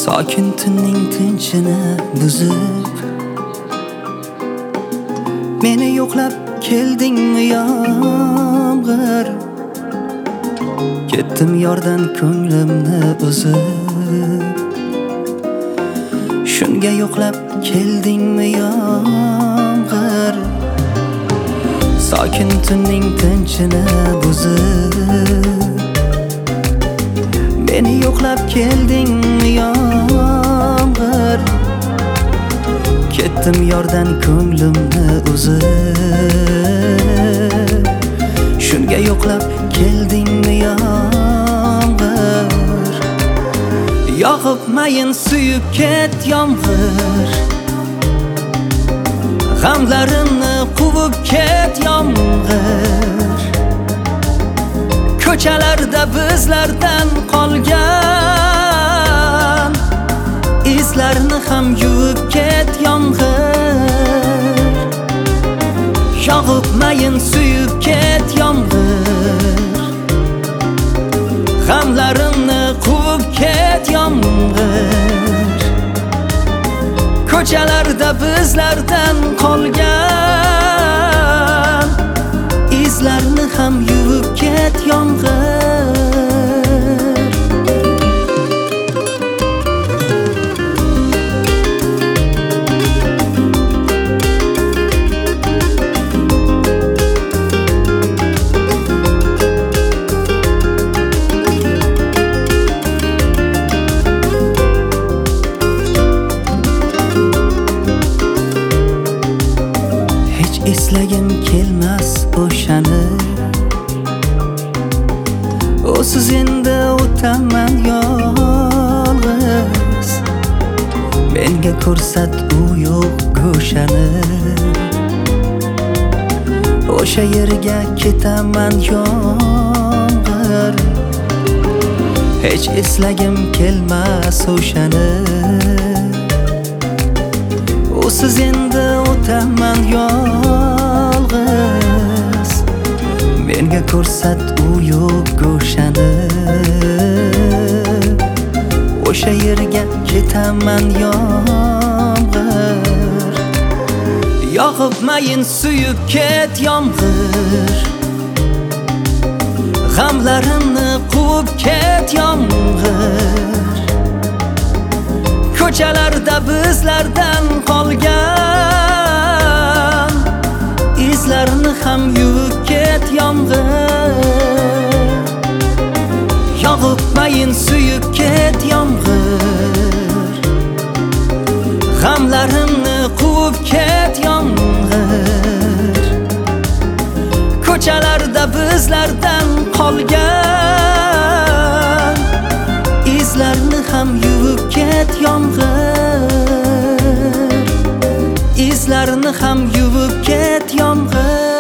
Sokin tunning tinchini buzib meni yo'qlab keldingmi yomg'ir? Ketdim yordan ko'nglimni uzib. Shunga yo'qlab keldingmi yomg'ir? Sokin tunning tinchini buzib meni yo'qlab keldingmi yomg'ir? Ketdim yordan ko'nglimni uzib. Shunga yo'qlab keldingmi yomg'ir? Yog'ib mayin suyib ket yomg'ir, g'amlarimni quvib ket yomg'ir. Ko'chalarda bizlardan qolgan izlarni ham yuvib ket yomg'ir. Yog'ib mayin suyib ket yomg'ir, g'amlarimni quvib ket yomg'ir. Ko'chalarda bizlardan qolgan izlarni ham yuvib ket yomg'ir. Eslagim kelmas o'shani, o'siz endi o'taman yolg'iz. Menga ko'rsat u yo'q go'shani, o'sha yerga ketaman yomg'ir. Hech eslagim kelmas o'shani, o'siz endi o'taman yolg'iz. Menga ko'rsat u yo'q go'shani, o'sha yerga ketaman yomg'ir. Yog'ib mayin suyib ket yomg'ir, g'amlarimni quvib ket yomg'ir. Ko'chalarda bizlardan qolgan izlarni ham yuvib ket yomg'ir. Yog'ib mayin suyib ket yomg'ir, g'amlarimni quvib ket yomg'ir. Ko'chalarda bizlardan qolgan izlarni ham yuvib ket yomg'ir. Izlarni ham yuvib ket yomg'ir.